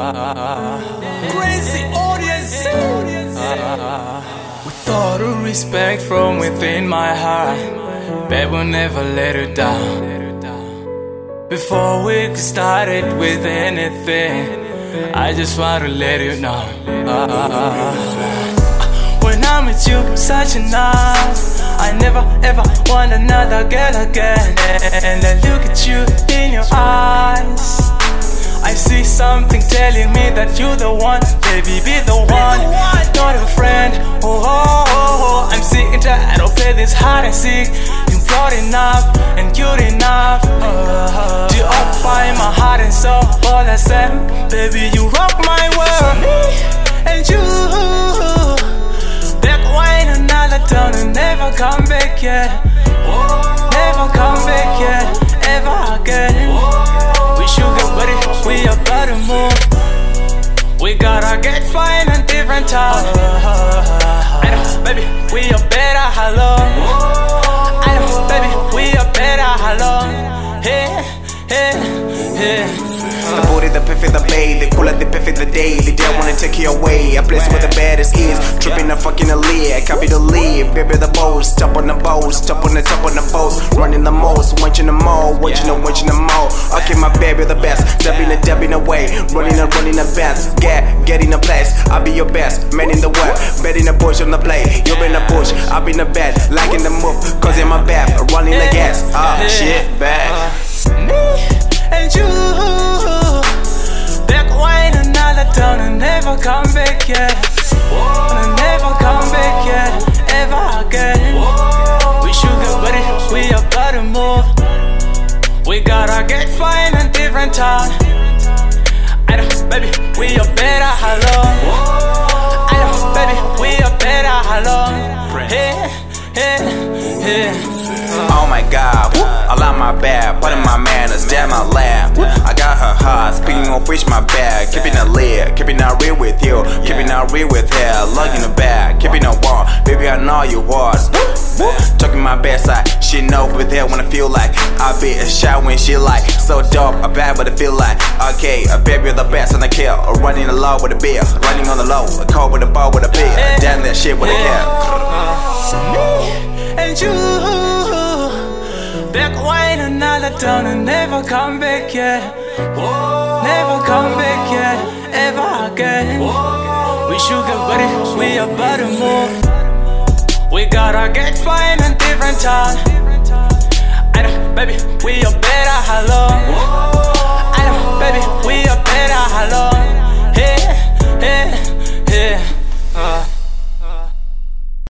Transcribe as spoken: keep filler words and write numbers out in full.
Crazy audience. With all the respect from within my heart, babe, will never let her down. Before we get started with anything, I just want to let you know, when I'm with you, such a nice, I never ever want another girl again. And I look at you in your eyes, I see something telling me that you're the one. Baby, be the one, not a friend. Oh, oh, oh, oh. I'm sick and tired of play this hide and seek. You're broad enough and cute enough uh, to occupy my heart and soul. All I said, baby, you rock my world. And you, back wine another town and never come back yet. Never come back yet, ever again. We sugar buddy, we about to move. We gotta get fine and different time. I know, baby, we are better, hello. I know, baby, we are better, hello. Hey, hey, hey. The booty, the piffy, the babe, the cooler, the piffy, the daily. They wanna take you away. A place where the baddest is. Tripping the fucking lead, copy the lead. Baby, the boats, top on the boats, top on the top on the boats. Running the most, wenching the more, wenching the wenching the more. Okay, my baby, the best. Dabbing the dabbing away, running the running the best. Get, get in the place. I'll be your best, man in the web. Bed in the bush on the play. You're in the bush, I'll be in the bed, liking the move. Cause in my bed, running the gas. Ah, oh, shit, bad. And you, back wine another town and never come back yet. And never come back yet, ever again. We sugar buddy, we about to move. We gotta get fine and different town. I know, baby, we are better, hello. I know, baby, we are better, hello. Hey, hey, hey. Oh my god, whoop, I like my bag, putting my manners, damn my lab. I got her heart, speaking of which my bag. Keeping it lit, keeping it real with you, keeping it real with her. Lugging the bag, keeping it warm, baby I know you was. Talking my best side, she know with her when I feel like I be a shy when she like so dope, a bad but I feel like okay, a baby you're the best and I kill. Running the low with a beer, running on the low, a cold with a ball with a beer. Damn that shit with a care. And you, back wine another town and never come back yet. Never come back yet, ever again. We sugar buddy, we about to move. We gotta get fine and different time. I know, baby, we are better, hello.